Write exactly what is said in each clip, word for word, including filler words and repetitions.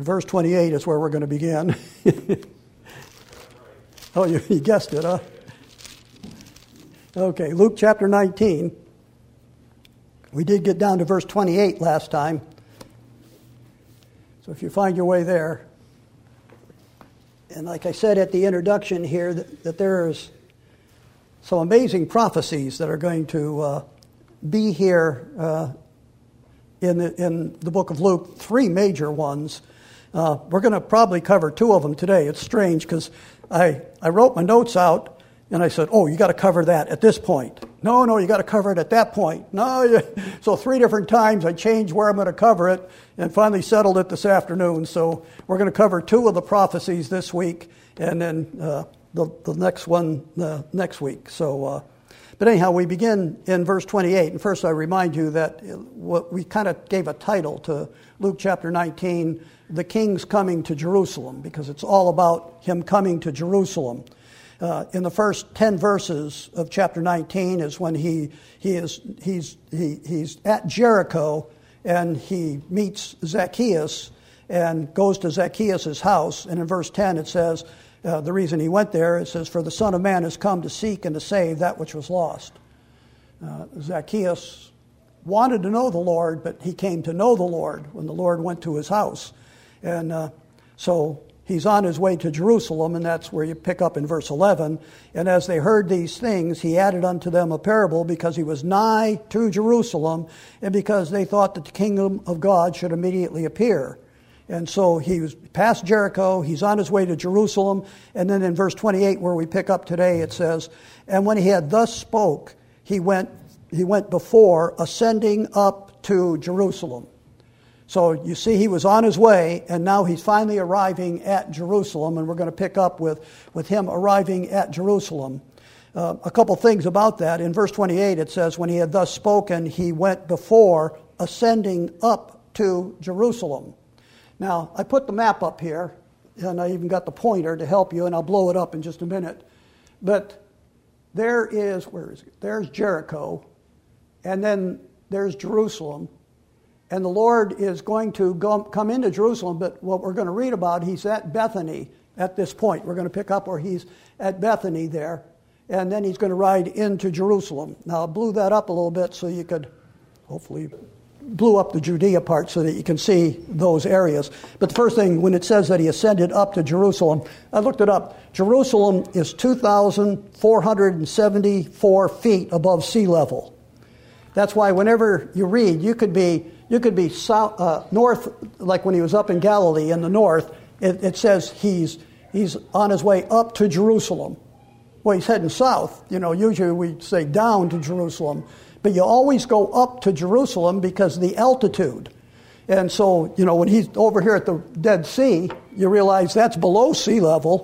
And verse twenty-eight is where we're going to begin. Oh, you, you guessed it, huh? Okay, Luke chapter nineteen. We did get down to verse twenty-eight last time. So if you find your way there. And like I said at the introduction here, that, that there's some amazing prophecies that are going to uh, be here uh, in, the, in the book of Luke, three major ones. Uh, we're going to probably cover two of them today. It's strange because I, I wrote my notes out and I said, oh, you got to cover that at this point. No, no, you got to cover it at that point. No, so three different times I changed where I'm going to cover it and finally settled it this afternoon. So we're going to cover two of the prophecies this week and then uh, the, the next one uh, next week. So, uh, but anyhow, we begin in verse twenty-eight. And first I remind you that what we kind of gave a title to Luke chapter nineteen, The King's Coming to Jerusalem, because it's all about him coming to Jerusalem. Uh, in the first ten verses of chapter nineteen is when he he is he's he, he's at Jericho and he meets Zacchaeus and goes to Zacchaeus' house. And in verse ten it says uh, the reason he went there, it says, "For the Son of Man has come to seek and to save that which was lost." Uh, Zacchaeus wanted to know the Lord, but he came to know the Lord when the Lord went to his house, and uh, so. He's on his way to Jerusalem, and that's where you pick up in verse eleven. And as they heard these things, he added unto them a parable, because he was nigh to Jerusalem, and because they thought that the kingdom of God should immediately appear. And so he was past Jericho, he's on his way to Jerusalem, and then in verse twenty-eight, where we pick up today, it says, "And when he had thus spoke, he went, he went before, ascending up to Jerusalem." So you see he was on his way, and now he's finally arriving at Jerusalem, and we're going to pick up with, with him arriving at Jerusalem. Uh, a couple things about that. In verse twenty-eight it says, "When he had thus spoken, he went before, ascending up to Jerusalem." Now, I put the map up here, and I even got the pointer to help you, and I'll blow it up in just a minute. But there is, where is it? There's Jericho, and then there's Jerusalem. And the Lord is going to go, come into Jerusalem, but what we're going to read about, he's at Bethany at this point. We're going to pick up where he's at Bethany there, and then he's going to ride into Jerusalem. Now, I blew that up a little bit so you could, hopefully, blew up the Judea part so that you can see those areas. But the first thing, when it says that he ascended up to Jerusalem, I looked it up. Jerusalem is two thousand four hundred seventy-four feet above sea level. That's why whenever you read, you could be you could be south, uh, north, like when he was up in Galilee in the north. It, it says he's he's on his way up to Jerusalem. Well, he's heading south. You know, usually we say down to Jerusalem, but you always go up to Jerusalem because of the altitude. And so, you know, when he's over here at the Dead Sea, you realize that's below sea level.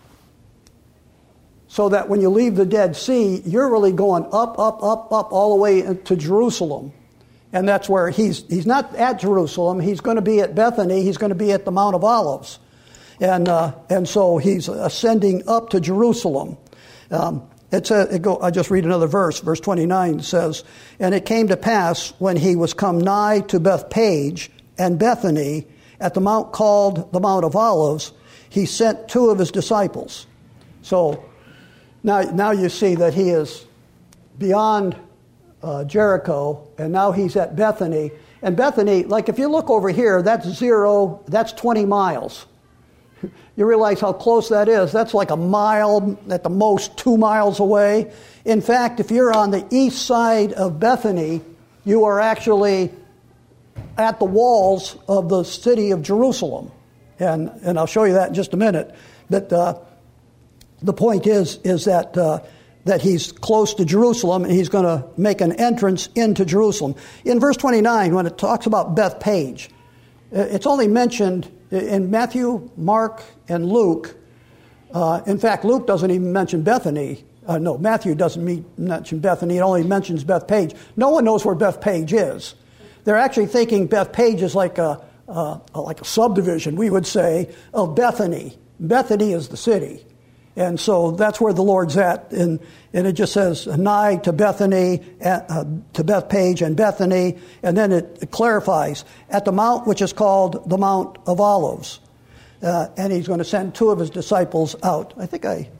So that when you leave the Dead Sea, you're really going up, up, up, up, all the way to Jerusalem. And that's where he's he's not at Jerusalem. He's going to be at Bethany. He's going to be at the Mount of Olives. And uh, and so he's ascending up to Jerusalem. Um, it's a, it go, I just read another verse. Verse twenty-nine says, "And it came to pass when he was come nigh to Bethpage and Bethany at the mount called the Mount of Olives, he sent two of his disciples." So Now, now you see that he is beyond uh, Jericho, and now he's at Bethany. And Bethany, like if you look over here, that's zero, that's twenty miles. You realize how close that is. That's like a mile, at the most two miles away. In fact, if you're on the east side of Bethany, you are actually at the walls of the city of Jerusalem. And, and I'll show you that in just a minute. But Uh, The point is, is that uh, that he's close to Jerusalem, and he's going to make an entrance into Jerusalem. In verse twenty-nine, when it talks about Bethpage, it's only mentioned in Matthew, Mark, and Luke. Uh, in fact, Luke doesn't even mention Bethany. Uh, no, Matthew doesn't meet, mention Bethany. It only mentions Bethpage. No one knows where Bethpage is. They're actually thinking Bethpage is like a, uh, like a subdivision, we would say, of Bethany. Bethany is the city. And so that's where the Lord's at. And, and it just says nigh to Bethany, uh, to Bethpage and Bethany. And then it, it clarifies at the mount which is called the Mount of Olives. Uh, and he's going to send two of his disciples out. I think I...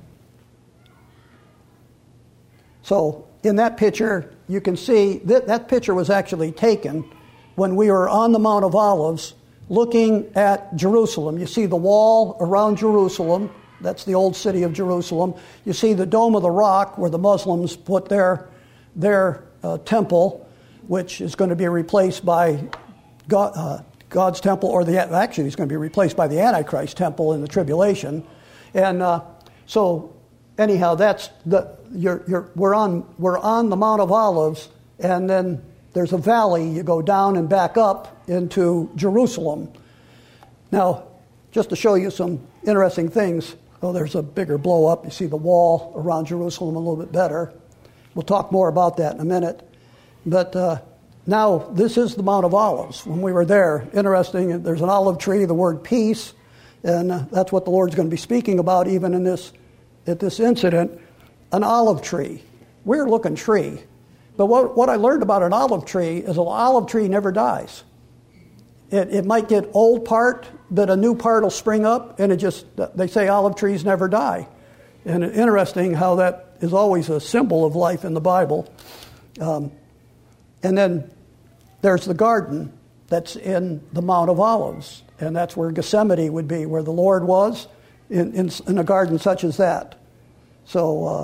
So in that picture, you can see that that picture was actually taken when we were on the Mount of Olives looking at Jerusalem. You see the wall around Jerusalem. That's the old city of Jerusalem. You see the Dome of the Rock where the Muslims put their, their uh, temple, which is going to be replaced by God, uh, God's temple, or the actually it's going to be replaced by the Antichrist temple in the tribulation. And uh, so anyhow, that's the you're, you're, we're on we're on the Mount of Olives, and then there's a valley. You go down and back up into Jerusalem. Now, just to show you some interesting things. Oh, there's a bigger blow up. You see the wall around Jerusalem a little bit better. We'll talk more about that in a minute. But uh, now this is the Mount of Olives. When we were there, interesting, there's an olive tree, the word peace, and uh, that's what the Lord's going to be speaking about even in this at this incident, an olive tree. Weird looking tree. But what, what I learned about an olive tree is an olive tree never dies. It, it might get old part, but a new part will spring up, and it just, they say olive trees never die. And it's interesting how that is always a symbol of life in the Bible. Um, and then there's the garden that's in the Mount of Olives, and that's where Gethsemane would be, where the Lord was, in, in, in a garden such as that. So uh,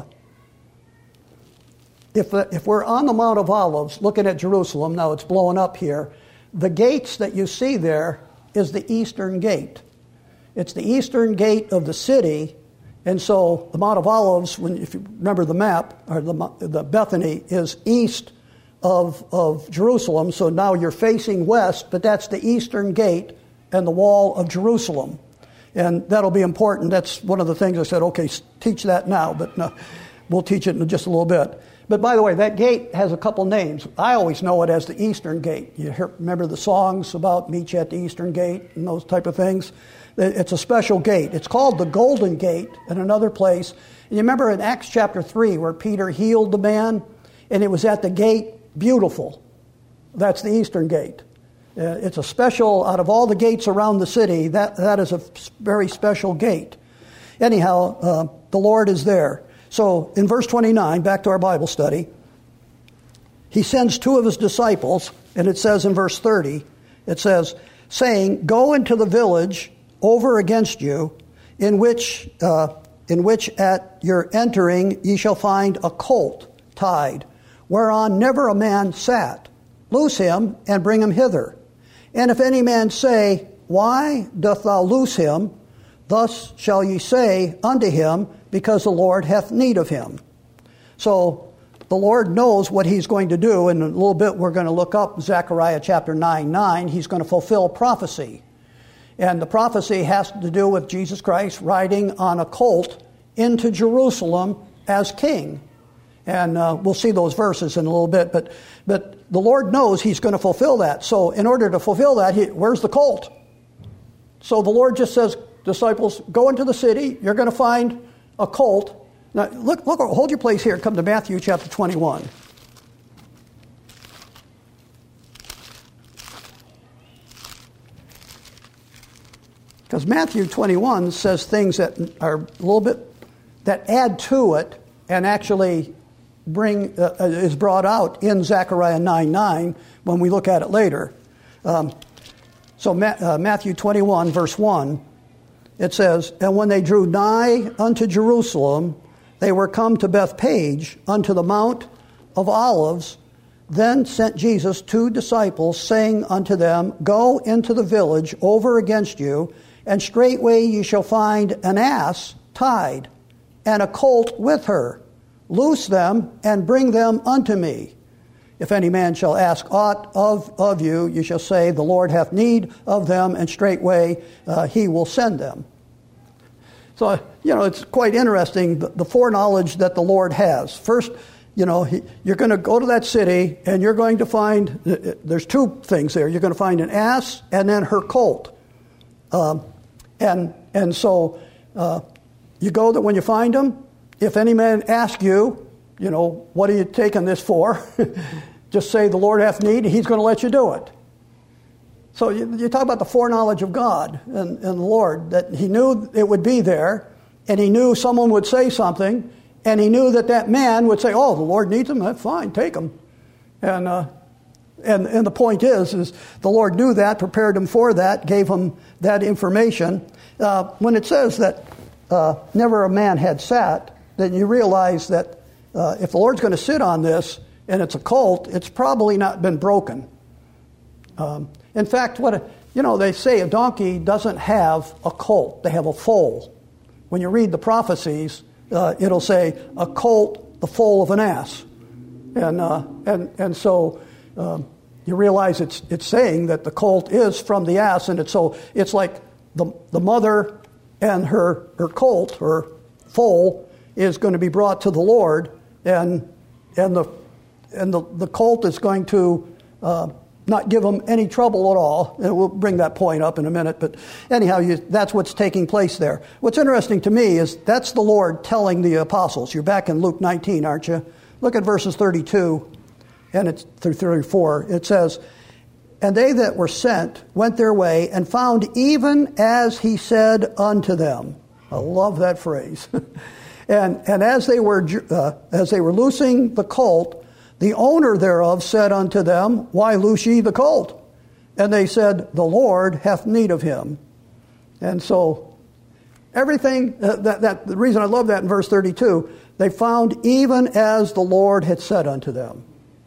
if, if we're on the Mount of Olives looking at Jerusalem, now it's blowing up here, the gates that you see there is the eastern gate. It's the eastern gate of the city, and so the Mount of Olives, when if you remember the map, or the, the Bethany is east of, of Jerusalem, so now you're facing west, but that's the eastern gate and the wall of Jerusalem. And that'll be important. That's one of the things I said, okay, teach that now, but no, we'll teach it in just a little bit. But by the way, that gate has a couple names. I always know it as the Eastern Gate. You hear, remember the songs about meet you at the Eastern Gate and those type of things? It's a special gate. It's called the Golden Gate in another place. And you remember in Acts chapter three where Peter healed the man, and it was at the gate Beautiful. That's the Eastern Gate. Uh, it's a special, out of all the gates around the city, that, that is a very special gate. Anyhow, uh, the Lord is there. So in verse twenty-nine, back to our Bible study, he sends two of his disciples, and it says in verse thirty, it says, saying, go into the village over against you, in which, uh, in which at your entering ye shall find a colt tied, whereon never a man sat. Loose him, and bring him hither. And if any man say, why doth thou loose him? Thus shall ye say unto him, because the Lord hath need of him. So the Lord knows what he's going to do. In a little bit we're going to look up Zechariah chapter nine nine. He's going to fulfill prophecy. And the prophecy has to do with Jesus Christ riding on a colt into Jerusalem as king. And uh, we'll see those verses in a little bit. But but the Lord knows he's going to fulfill that. So in order to fulfill that, he, where's the colt? So the Lord just says, disciples, go into the city. You're going to find a colt. Now, look, look, hold your place here. Come to Matthew chapter twenty-one. Because Matthew twenty-one says things that are a little bit, that add to it and actually bring, uh, is brought out in Zechariah nine nine when we look at it later. Um, so Ma- uh, Matthew twenty-one, verse one. It says, and when they drew nigh unto Jerusalem, they were come to Bethpage, unto the Mount of Olives. Then sent Jesus two disciples, saying unto them, go into the village over against you, and straightway ye shall find an ass tied, and a colt with her. Loose them, and bring them unto me. If any man shall ask aught of, of you, you shall say, the Lord hath need of them, and straightway uh, he will send them. So, you know, it's quite interesting, the, the foreknowledge that the Lord has. First, you know, he, you're going to go to that city, and you're going to find, there's two things there. You're going to find an ass, and then her colt. Um, and and so uh, you go that when you find him, if any man ask you, you know, what are you taking this for? Just say the Lord hath need, and he's going to let you do it. So you, you talk about the foreknowledge of God and, and the Lord, that he knew it would be there, and he knew someone would say something, and he knew that that man would say, oh, the Lord needs him, that's fine, take him. And, uh, and, and the point is, is the Lord knew that, prepared him for that, gave him that information. Uh, when it says that uh, never a man had sat, then you realize that uh, if the Lord's going to sit on this, and it's a colt, it's probably not been broken. Um, in fact, what a, you know, they say a donkey doesn't have a colt; they have a foal. When you read the prophecies, uh, it'll say a colt, the foal of an ass, and uh, and and so um, you realize it's it's saying that the colt is from the ass, and it's so it's like the the mother and her her colt or foal is going to be brought to the Lord, and and the and the, the colt is going to uh, not give them any trouble at all. And we'll bring that point up in a minute. But anyhow, you, that's what's taking place there. What's interesting to me is that's the Lord telling the apostles. You're back in Luke nineteen, aren't you? Look at verses thirty-two and it's through thirty-four. It says, and they that were sent went their way and found even as he said unto them. I love that phrase. and and as they were uh, as they were loosing the colt, the owner thereof said unto them, why loose ye the colt? And they said, the Lord hath need of him. And so everything, uh, that, that the reason I love that in verse thirty-two, they found even as the Lord had said unto them.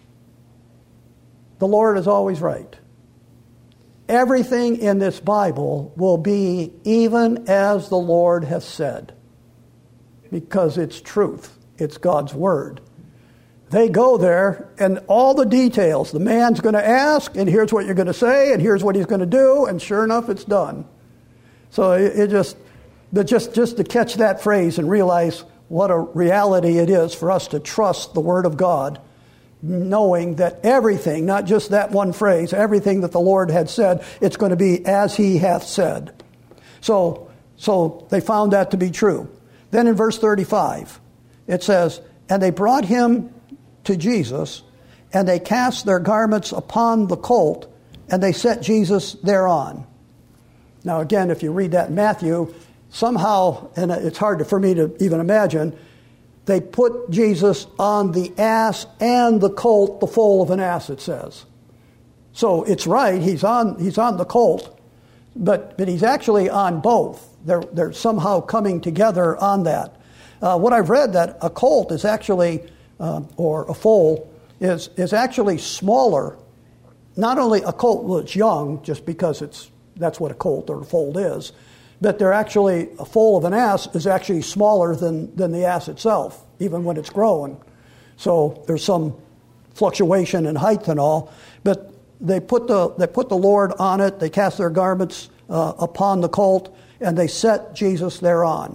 The Lord is always right. Everything in this Bible will be even as the Lord has said, because it's truth. It's God's word. They go there, and all the details, the man's going to ask, and here's what you're going to say, and here's what he's going to do, and sure enough, it's done. So it, it just, but just, just to catch that phrase and realize what a reality it is for us to trust the Word of God, knowing that everything, not just that one phrase, everything that the Lord had said, it's going to be as He hath said. So, so they found that to be true. Then in verse thirty-five, it says, and they brought him to Jesus, and they cast their garments upon the colt, and they set Jesus thereon. Now again, if you read that in Matthew, somehow, and it's hard for me to even imagine, they put Jesus on the ass and the colt, the foal of an ass, it says. So it's right, he's on he's on the colt, but but he's actually on both. They're, they're somehow coming together on that. Uh, what I've read, that a colt is actually, uh, or a foal, is is actually smaller. Not only a colt, well, it's young, just because it's that's what a colt or a foal is, but they're actually, a foal of an ass is actually smaller than, than the ass itself, even when it's growing. So there's some fluctuation in height and all, but they put the they put the Lord on it. They cast their garments uh, upon the colt, and they set Jesus thereon.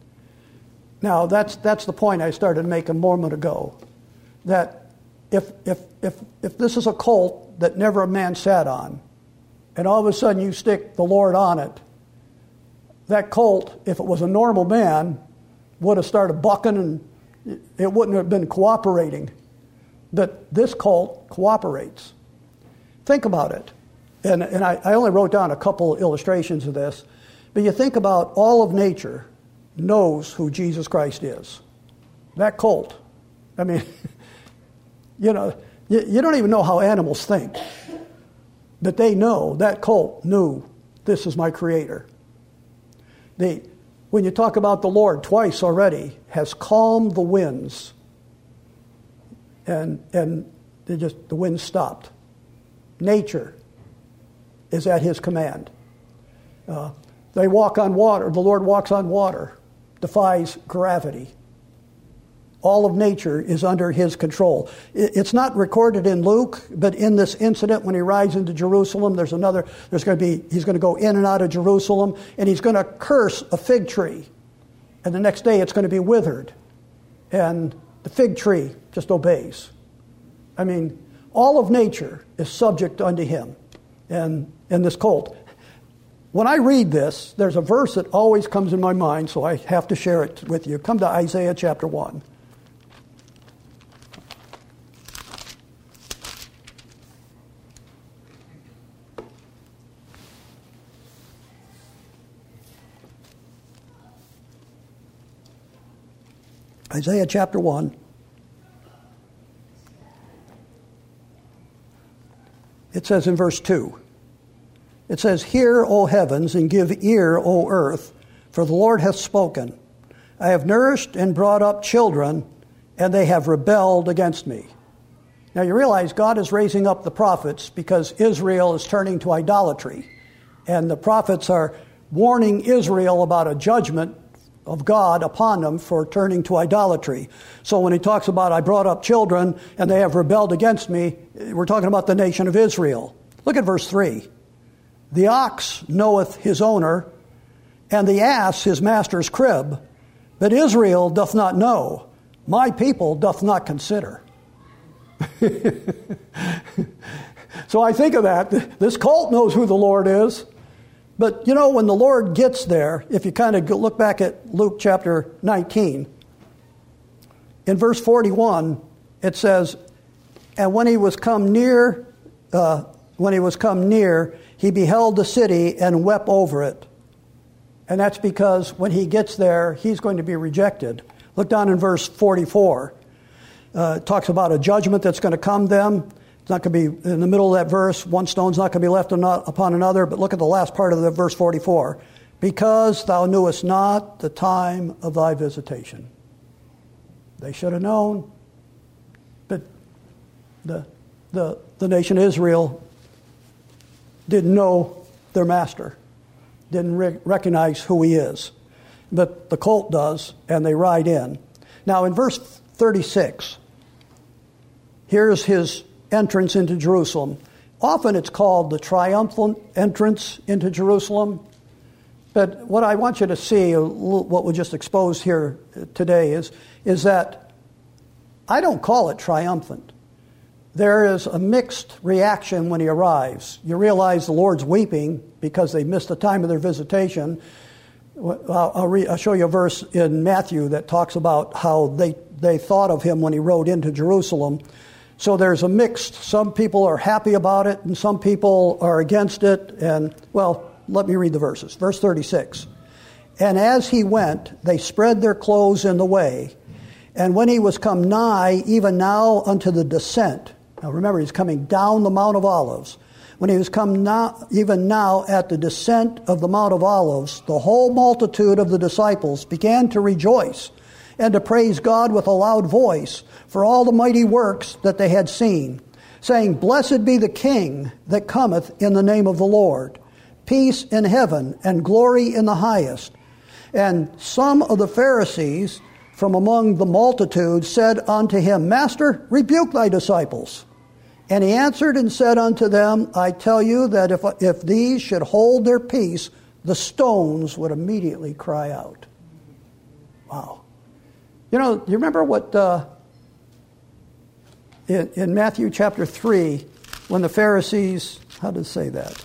Now, that's that's the point I started to make a moment ago, that if if if if this is a colt that never a man sat on, and all of a sudden you stick the Lord on it, that colt, if it was a normal man, would have started bucking and it wouldn't have been cooperating. But this colt cooperates. Think about it. And, and I, I only wrote down a couple illustrations of this, but you think about all of nature knows who Jesus Christ is. That colt. I mean, you know, you, you don't even know how animals think. But they know, that colt knew, this is my Creator. The, when you talk about the Lord, twice already, has calmed the winds. And and they just the wind stopped. Nature is at His command. Uh, they walk on water. The Lord walks on water, defies gravity. All of nature is under His control. It's not recorded in Luke, but in this incident when He rides into Jerusalem, there's another, there's going to be, He's going to go in and out of Jerusalem, and He's going to curse a fig tree. And the next day it's going to be withered. And the fig tree just obeys. I mean, all of nature is subject unto Him. And, and this colt. when I read this, there's a verse that always comes in my mind, so I have to share it with you. Come to Isaiah chapter one. Isaiah chapter one. It says in verse two, it says, "Hear, O heavens, and give ear, O earth, for the Lord hath spoken. I have nourished and brought up children, and they have rebelled against me." Now you realize God is raising up the prophets because Israel is turning to idolatry. And the prophets are warning Israel about a judgment of God upon them for turning to idolatry. So when he talks about, "I brought up children and they have rebelled against me," we're talking about the nation of Israel. Look at verse three. "The ox knoweth his owner, and the ass his master's crib, but Israel doth not know. My people doth not consider." So I think of that. This cult knows who the Lord is. But, you know, when the Lord gets there, if you kind of look back at Luke chapter nineteen, in verse forty-one, it says, "And when he was come near, uh, when he was come near, he beheld the city and wept over it." And that's because when he gets there, he's going to be rejected. Look down in verse forty-four. Uh, it talks about a judgment that's going to come them. It's not going to be in the middle of that verse. One stone's not going to be left upon another. But look at the last part of the verse forty-four. "Because thou knewest not the time of thy visitation." They should have known. But the, the, the nation of Israel didn't know their master, didn't re- recognize who he is. But the cult does, and they ride in. Now in verse thirty-six, here's his entrance into Jerusalem. Often it's called the triumphant entrance into Jerusalem. But what I want you to see, what we just exposed here today, is, is that I don't call it triumphant. There is a mixed reaction when he arrives. You realize the Lord's weeping because they missed the time of their visitation. I'll, I'll, re, I'll show you a verse in Matthew that talks about how they, they thought of him when he rode into Jerusalem. So there's a mixed, some people are happy about it and some people are against it. And, well, let me read the verses. Verse thirty-six. "And as he went, they spread their clothes in the way. And when he was come nigh, even now unto the descent." Now remember, he's coming down the Mount of Olives. "When he was come now, even now at the descent of the Mount of Olives, the whole multitude of the disciples began to rejoice and to praise God with a loud voice for all the mighty works that they had seen, saying, Blessed be the King that cometh in the name of the Lord. Peace in heaven and glory in the highest. And some of the Pharisees from among the multitude said unto him, Master, rebuke thy disciples. And he answered and said unto them, I tell you that if, if these should hold their peace, the stones would immediately cry out." Wow. You know, you remember what uh, in, in Matthew chapter three, when the Pharisees, how did it say that?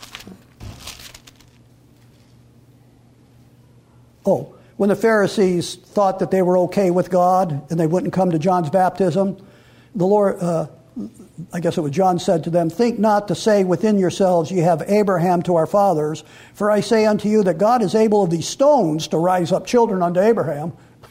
Oh, when the Pharisees thought that they were okay with God and they wouldn't come to John's baptism, the Lord, uh, I guess it was John said to them, Think not to say within yourselves, Ye have Abraham to our fathers, for I say unto you that God is able of these stones to rise up children unto Abraham.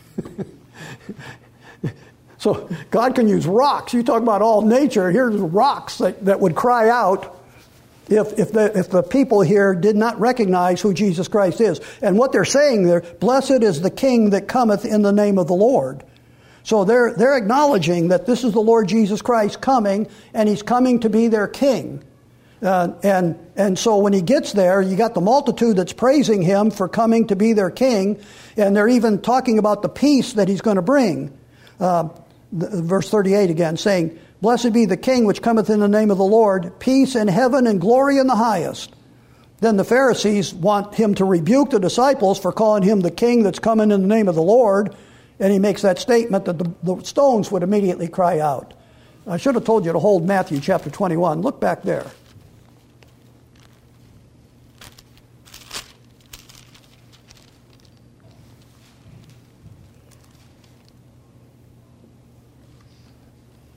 So God can use rocks. You talk about all nature. Here's rocks that, that would cry out if if the if the people here did not recognize who Jesus Christ is. And what they're saying there, blessed is the King that cometh in the name of the Lord. So they're they're acknowledging that this is the Lord Jesus Christ coming, and he's coming to be their king. Uh, and and so when he gets there, you got the multitude that's praising him for coming to be their king, and they're even talking about the peace that he's going to bring. Uh, the, verse thirty-eight again, saying, Blessed be the King which cometh in the name of the Lord, peace in heaven and glory in the highest. Then the Pharisees want him to rebuke the disciples for calling him the King that's coming in the name of the Lord, and he makes that statement that the, the stones would immediately cry out. I should have told you to hold Matthew chapter twenty-one. Look back there.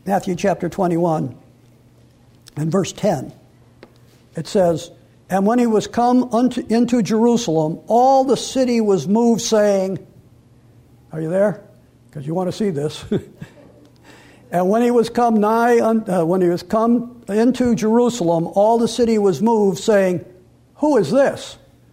Matthew chapter twenty-one and verse ten. It says, "And when he was come unto, into Jerusalem, all the city was moved, saying," are you there? Because you want to see this. "And when he was come nigh, uh, when he was come into Jerusalem, all the city was moved, saying, Who is this?"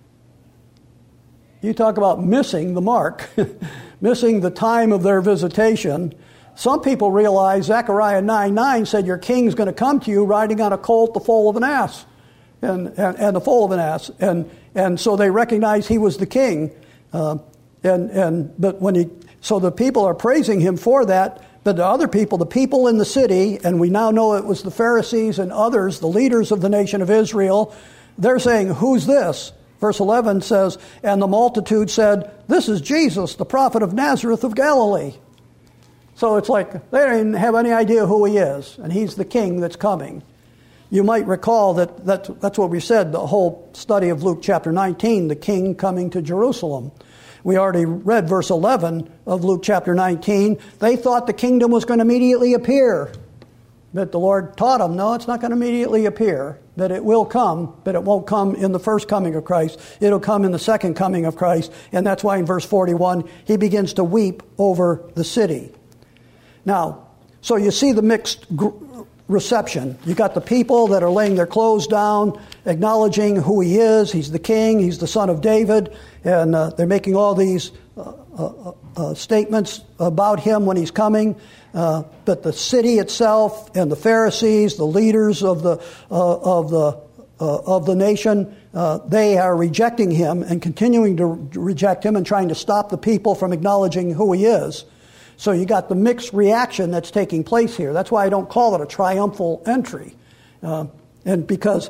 You talk about missing the mark, missing the time of their visitation. Some people realize Zechariah nine nine said, "Your king's going to come to you riding on a colt, the foal of an ass," and and, and the foal of an ass, and and so they recognize he was the king. Uh, and and but when he, so the people are praising him for that. But the other people, the people in the city, and we now know it was the Pharisees and others, the leaders of the nation of Israel, they're saying, "Who's this?" Verse eleven says, "And the multitude said, This is Jesus, the prophet of Nazareth of Galilee." So it's like they don't even have any idea who he is, and he's the king that's coming. You might recall that that's, that's what we said, the whole study of Luke chapter nineteen, the king coming to Jerusalem. We already read verse eleven of Luke chapter nineteen. They thought the kingdom was going to immediately appear. But the Lord taught them, no, it's not going to immediately appear. That it will come, but it won't come in the first coming of Christ. It'll come in the second coming of Christ. And that's why in verse forty-one, he begins to weep over the city. Now, so you see the mixed gr- reception. You got the people that are laying their clothes down, acknowledging who he is. He's the king. He's the son of David. And uh, they're making all these uh, uh, uh, statements about him when he's coming. Uh, but the city itself and the Pharisees, the leaders of the uh, of the uh, of the nation, uh, they are rejecting him and continuing to reject him and trying to stop the people from acknowledging who he is. So you got the mixed reaction that's taking place here. That's why I don't call it a triumphal entry. Uh, and because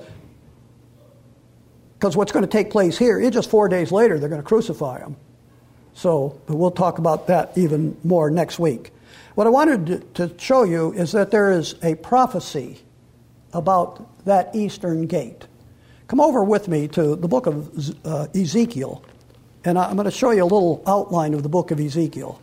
because what's going to take place here, it's just four days later, they're going to crucify him. So but we'll talk about that even more next week. What I wanted to show you is that there is a prophecy about that eastern gate. Come over with me to the book of uh, Ezekiel, and I'm going to show you a little outline of the book of Ezekiel.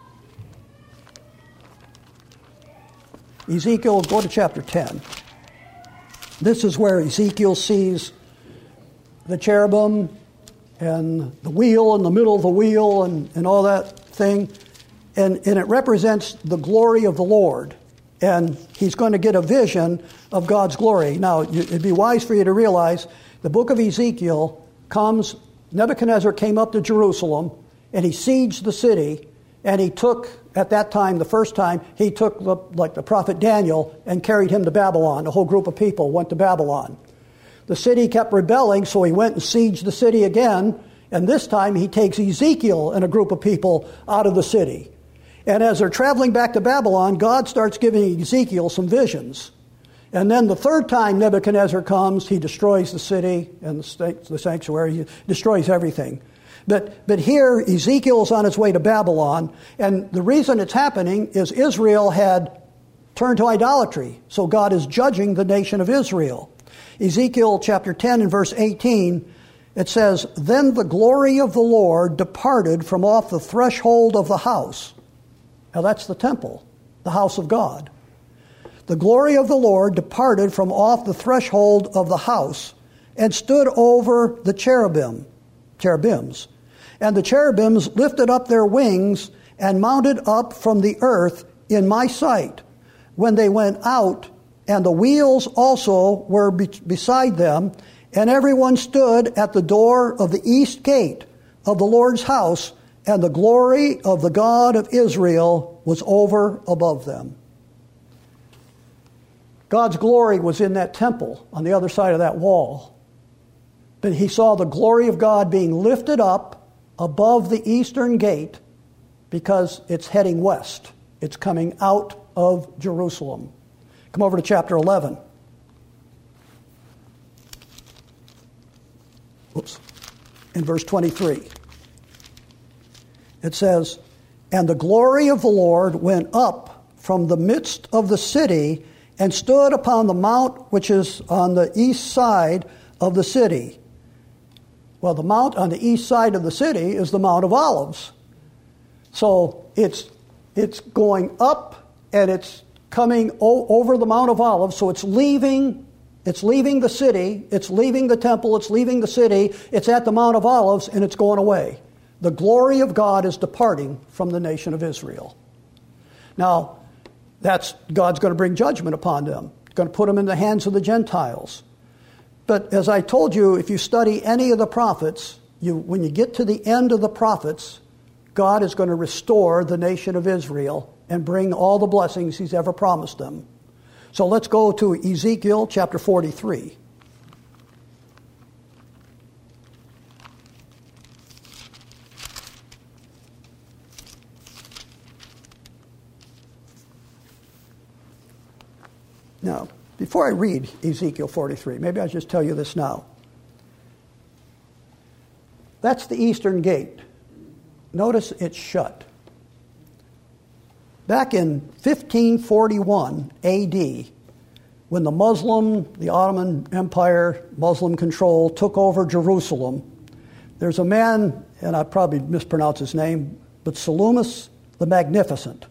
Ezekiel, go to chapter ten. This is where Ezekiel sees the cherubim and the wheel in the middle of the wheel and, and all that thing. And, and it represents the glory of the Lord. And he's going to get a vision of God's glory. Now, you, it'd be wise for you to realize the book of Ezekiel comes, Nebuchadnezzar came up to Jerusalem, and he sieged the city, and he took, at that time, the first time, he took, the, like the prophet Daniel, and carried him to Babylon. A whole group of people went to Babylon. The city kept rebelling, so he went and sieged the city again, and this time he takes Ezekiel and a group of people out of the city. And as they're traveling back to Babylon, God starts giving Ezekiel some visions. And then the third time Nebuchadnezzar comes, he destroys the city and the sanctuary. He destroys everything. But, but here, Ezekiel's on his way to Babylon. And the reason it's happening is Israel had turned to idolatry. So God is judging the nation of Israel. Ezekiel chapter ten and verse eighteen, it says, "Then the glory of the Lord departed from off the threshold of the house." Now that's the temple, the house of God. "The glory of the Lord departed from off the threshold of the house and stood over the cherubim, cherubims. And the cherubims lifted up their wings and mounted up from the earth in my sight when they went out, and the wheels also were be- beside them, and everyone stood at the door of the east gate of the Lord's house, and the glory of the God of Israel was over above them." God's glory was in that temple on the other side of that wall. But he saw the glory of God being lifted up above the eastern gate because it's heading west. It's coming out of Jerusalem. Come over to chapter eleven. Oops. In verse twenty-three. It says, "And the glory of the Lord went up from the midst of the city and stood upon the mount which is on the east side of the city." Well, the mount on the east side of the city is the Mount of Olives. So it's it's going up and it's coming o- over the Mount of Olives. So it's leaving, it's leaving the city, it's leaving the temple, it's leaving the city, it's at the Mount of Olives, and it's going away. The glory of God is departing from the nation of Israel. Now, that's God's going to bring judgment upon them. He's going to put them in the hands of the Gentiles. But as I told you, if you study any of the prophets, you, when you get to the end of the prophets, God is going to restore the nation of Israel and bring all the blessings He's ever promised them. So let's go to Ezekiel chapter forty-three. Now, before I read Ezekiel forty-three, maybe I'll just tell you this now. That's the eastern gate. Notice it's shut. Back in fifteen forty-one A D, when the Muslim, the Ottoman Empire, Muslim control took over Jerusalem, there's a man, and I probably mispronounce his name, but Seleucus the Magnificent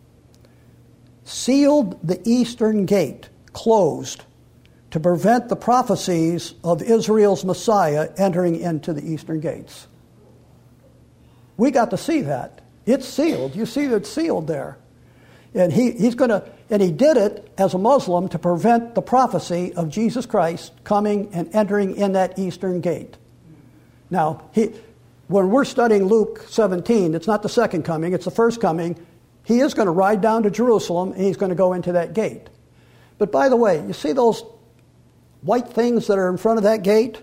sealed the eastern gate closed to prevent the prophecies of Israel's Messiah entering into the eastern gates. We got to see that. It's sealed. You see that it's sealed there. And he, he's going to, and he did it as a Muslim to prevent the prophecy of Jesus Christ coming and entering in that eastern gate. Now, he, when we're studying Luke seventeen, it's not the second coming, it's the first coming. He is going to ride down to Jerusalem, and he's going to go into that gate. But by the way, you see those white things that are in front of that gate?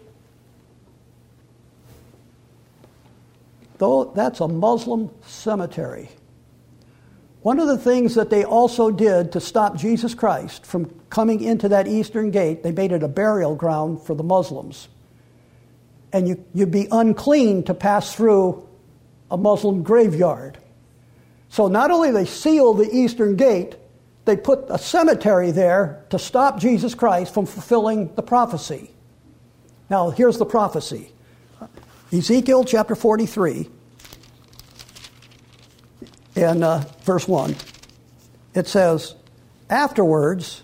Though that's a Muslim cemetery. One of the things that they also did to stop Jesus Christ from coming into that eastern gate, they made it a burial ground for the Muslims. And you, you'd be unclean to pass through a Muslim graveyard. So not only they sealed the eastern gate, they put a cemetery there to stop Jesus Christ from fulfilling the prophecy. Now, here's the prophecy. Ezekiel chapter forty-three, and uh, verse one. It says, "Afterwards,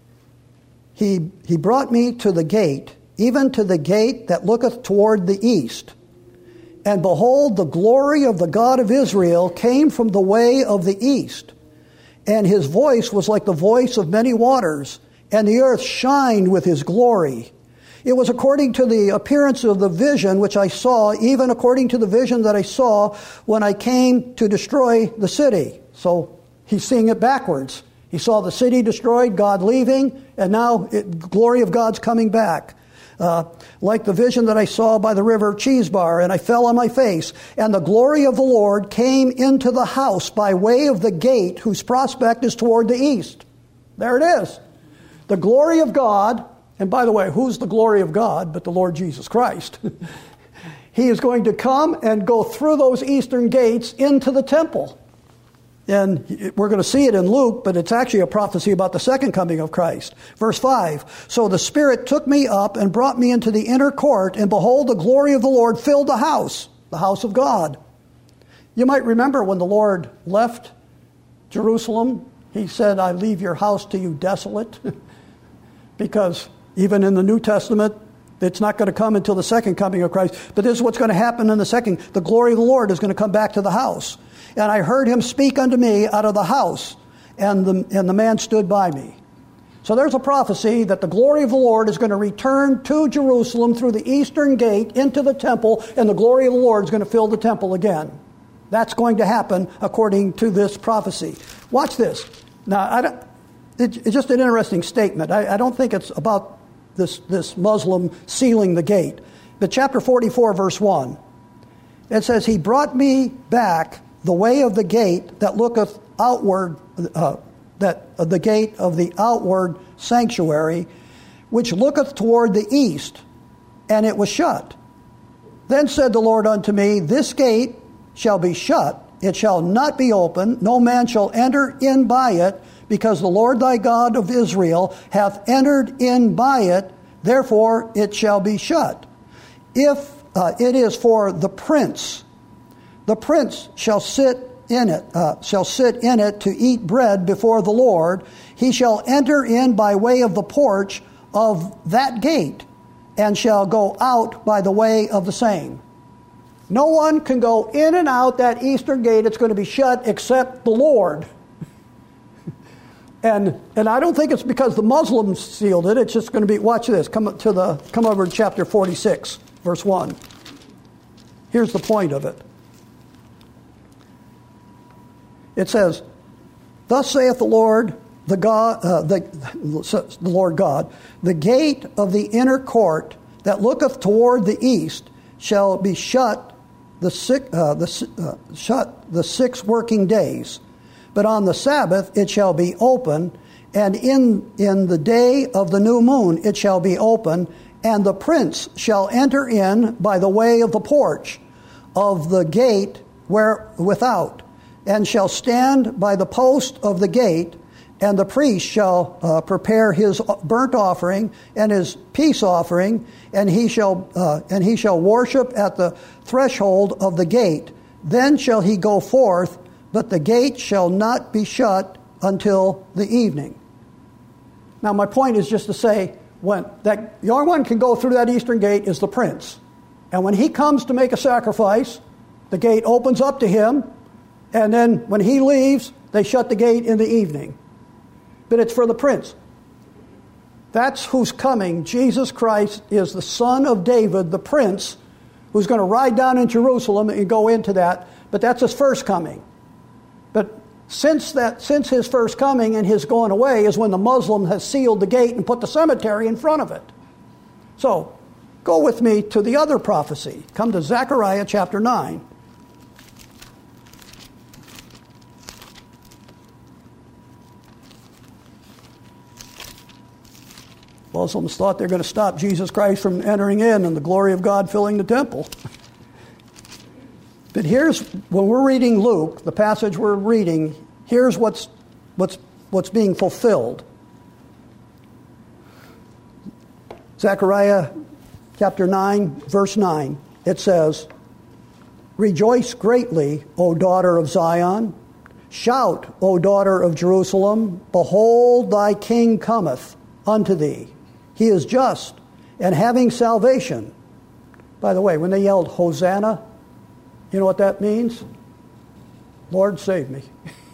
he, he brought me to the gate, even to the gate that looketh toward the east. And behold, the glory of the God of Israel came from the way of the east. And his voice was like the voice of many waters, and the earth shined with his glory. It was according to the appearance of the vision which I saw, even according to the vision that I saw when I came to destroy the city." So he's seeing it backwards. He saw the city destroyed, God leaving, and now it, glory of God's coming back. Uh, like the vision that I saw by the river Cheesbar, and I fell on my face. And the glory of the Lord came into the house by way of the gate whose prospect is toward the east. There it is. The glory of God, and by the way, who's the glory of God but the Lord Jesus Christ? He is going to come and go through those eastern gates into the temple. And we're going to see it in Luke, but it's actually a prophecy about the second coming of Christ. Verse five, "So the Spirit took me up and brought me into the inner court, and behold, the glory of the Lord filled the house, the house of God." You might remember when the Lord left Jerusalem, He said, "I leave your house to you desolate." Because even in the New Testament, it's not going to come until the second coming of Christ. But this is what's going to happen in the second. The glory of the Lord is going to come back to the house. "And I heard him speak unto me out of the house, and the, and the man stood by me." So there's a prophecy that the glory of the Lord is going to return to Jerusalem through the eastern gate into the temple, and the glory of the Lord is going to fill the temple again. That's going to happen according to this prophecy. Watch this. Now, I don't, it, it's just an interesting statement. I, I don't think it's about this, this Muslim sealing the gate. But chapter forty-four, verse one, it says, "He brought me back the way of the gate that looketh outward, uh, that uh, the gate of the outward sanctuary, which looketh toward the east, and it was shut. Then said the Lord unto me, This gate shall be shut, it shall not be open, no man shall enter in by it, because the Lord thy God of Israel hath entered in by it, therefore it shall be shut. If uh, it is for the prince, the prince shall sit in it, uh, shall sit in it to eat bread before the Lord. He shall enter in by way of the porch of that gate, and shall go out by the way of the same. No one can go in and out that eastern gate. It's going to be shut except the Lord. And and I don't think it's because the Muslims sealed it. It's just going to be, watch this, come to the come over to chapter forty-six, verse one. Here's the point of it. It says, "Thus saith the Lord, the God, uh, the, the Lord God, the gate of the inner court that looketh toward the east shall be shut the six, uh, the uh, shut the six working days, but on the Sabbath it shall be open, and in in the day of the new moon it shall be open, and the prince shall enter in by the way of the porch of the gate where without, and shall stand by the post of the gate, and the priest shall uh, prepare his burnt offering and his peace offering, and he shall uh, and he shall worship at the threshold of the gate. Then shall he go forth, but the gate shall not be shut until the evening." Now, my point is just to say, when that the only one can go through that eastern gate is the prince, and when he comes to make a sacrifice, the gate opens up to him, and then when he leaves, they shut the gate in the evening. But it's for the prince. That's who's coming. Jesus Christ is the son of David, the prince, who's going to ride down in Jerusalem and go into that. But that's his first coming. But since that, since his first coming and his going away is when the Muslim has sealed the gate and put the cemetery in front of it. So, go with me to the other prophecy. Come to Zechariah chapter nine. Muslims thought they're going to stop Jesus Christ from entering in and the glory of God filling the temple. But here's, when we're reading Luke, the passage we're reading, here's what's what's what's being fulfilled. Zechariah chapter nine, verse nine, it says, "Rejoice greatly, O daughter of Zion. Shout, O daughter of Jerusalem. Behold, thy king cometh unto thee. He is just and having salvation." By the way, when they yelled Hosanna, you know what that means? Lord, save me.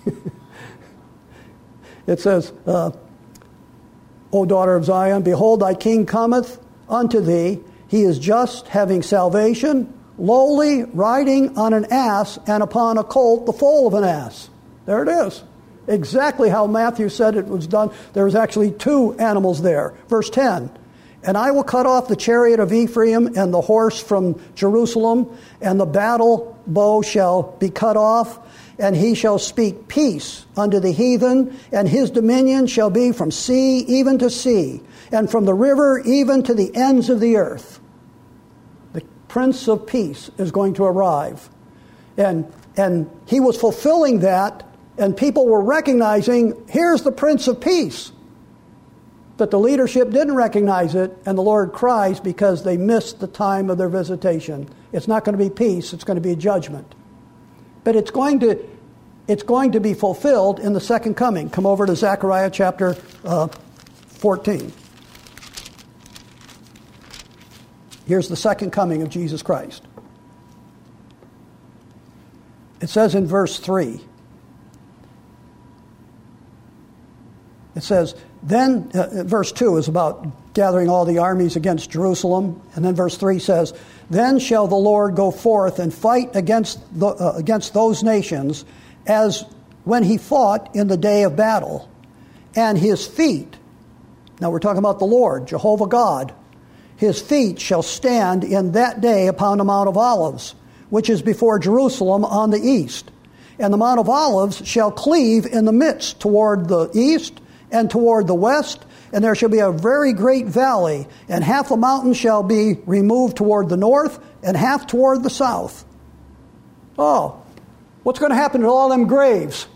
It says, uh, "O daughter of Zion, behold, thy king cometh unto thee. He is just, having salvation, lowly, riding on an ass, and upon a colt, the foal of an ass." There it is. Exactly how Matthew said it was done. There was actually two animals there. Verse ten, "And I will cut off the chariot of Ephraim and the horse from Jerusalem, and the battle bow shall be cut off, and he shall speak peace unto the heathen, and his dominion shall be from sea even to sea, and from the river even to the ends of the earth." The Prince of Peace is going to arrive. And, and he was fulfilling that. And people were recognizing, here's the Prince of Peace. But the leadership didn't recognize it, and the Lord cries because they missed the time of their visitation. It's not going to be peace, it's going to be judgment. But it's going to, it's going to be fulfilled in the second coming. Come over to Zechariah chapter uh, fourteen. Here's the second coming of Jesus Christ. It says in verse three, it says, then, uh, verse two is about gathering all the armies against Jerusalem. And then verse three says, "Then shall the Lord go forth and fight against the, uh, against those nations as when he fought in the day of battle. And his feet," now we're talking about the Lord, Jehovah God, "his feet shall stand in that day upon the Mount of Olives, which is before Jerusalem on the east. And the Mount of Olives shall cleave in the midst toward the east and toward the west, and there shall be a very great valley, and half the mountain shall be removed toward the north, and half toward the south." Oh, what's going to happen to all them graves?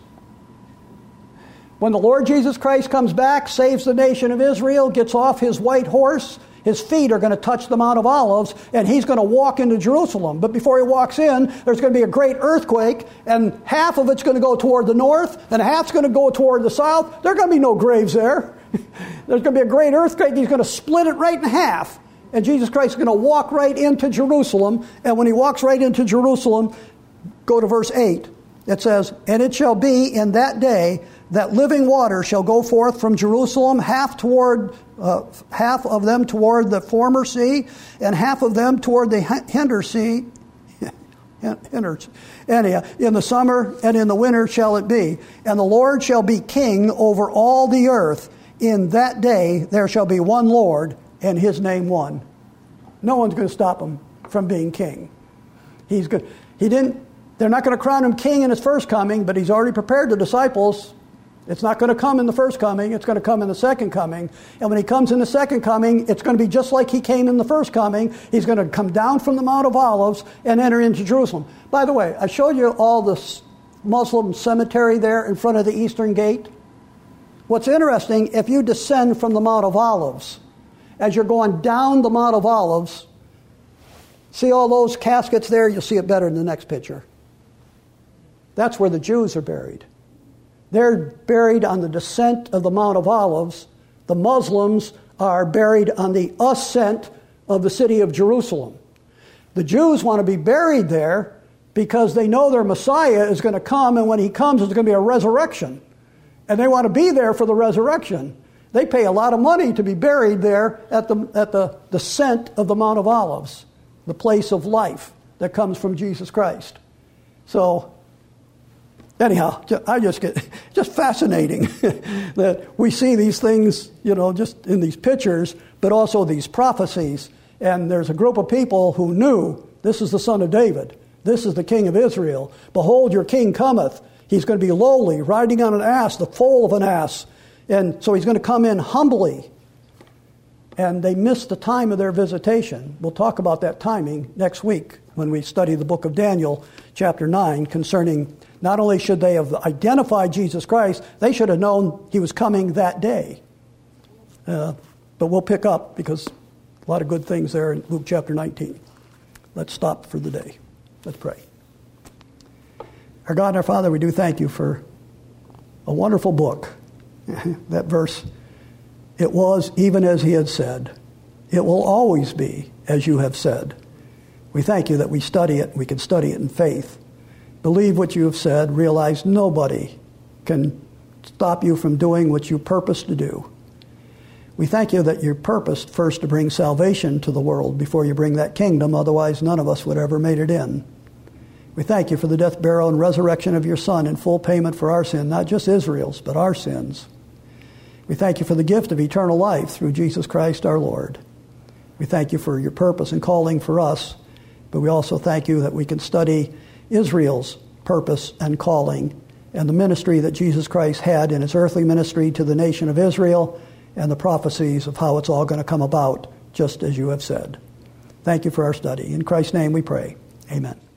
When the Lord Jesus Christ comes back, saves the nation of Israel, gets off his white horse, His feet are going to touch the Mount of Olives, and he's going to walk into Jerusalem. But before he walks in, there's going to be a great earthquake, and half of it's going to go toward the north, and half's going to go toward the south. There are going to be no graves there. There's going to be a great earthquake. He's going to split it right in half. And Jesus Christ is going to walk right into Jerusalem. And when he walks right into Jerusalem, go to verse eight. It says, "And it shall be in that day that living water shall go forth from Jerusalem, half toward uh, half of them toward the former sea, and half of them toward the hinder sea. Hinder, anyhow, in the summer and in the winter shall it be. And the Lord shall be king over all the earth. In that day there shall be one Lord, and his name one." No one's going to stop him from being king. He's good. He didn't. They're not going to crown him king in his first coming, but he's already prepared the disciples. It's not going to come in the first coming. It's going to come in the second coming. And when he comes in the second coming, it's going to be just like he came in the first coming. He's going to come down from the Mount of Olives and enter into Jerusalem. By the way, I showed you all the Muslim cemetery there in front of the Eastern Gate. What's interesting, if you descend from the Mount of Olives, as you're going down the Mount of Olives, see all those caskets there? You'll see it better in the next picture. That's where the Jews are buried. They're buried on the descent of the Mount of Olives. The Muslims are buried on the ascent of the city of Jerusalem. The Jews want to be buried there because they know their Messiah is going to come, and when he comes, there's going to be a resurrection. And they want to be there for the resurrection. They pay a lot of money to be buried there at the at the descent of the Mount of Olives, the place of life that comes from Jesus Christ. So, anyhow, I just get just fascinating that we see these things, you know, just in these pictures, but also these prophecies. And there's a group of people who knew this is the Son of David. This is the King of Israel. Behold, your King cometh. He's going to be lowly, riding on an ass, the foal of an ass. And so he's going to come in humbly. And they missed the time of their visitation. We'll talk about that timing next week when we study the book of Daniel, chapter nine, concerning not only should they have identified Jesus Christ, they should have known he was coming that day. Uh, but we'll pick up because a lot of good things there in Luke chapter nineteen. Let's stop for the day. Let's pray. Our God and our Father, we do thank you for a wonderful book. That verse, it was even as he had said. It will always be as you have said. We thank you that we study it. We can study it in faith. Believe what you have said. Realize nobody can stop you from doing what you purpose to do. We thank you that you purposed first to bring salvation to the world before you bring that kingdom. Otherwise, none of us would ever made it in. We thank you for the death, burial, and resurrection of your Son in full payment for our sin, not just Israel's, but our sins. We thank you for the gift of eternal life through Jesus Christ our Lord. We thank you for your purpose and calling for us, but we also thank you that we can study Israel's purpose and calling and the ministry that Jesus Christ had in his earthly ministry to the nation of Israel and the prophecies of how it's all going to come about, just as you have said. Thank you for our study. In Christ's name we pray. Amen.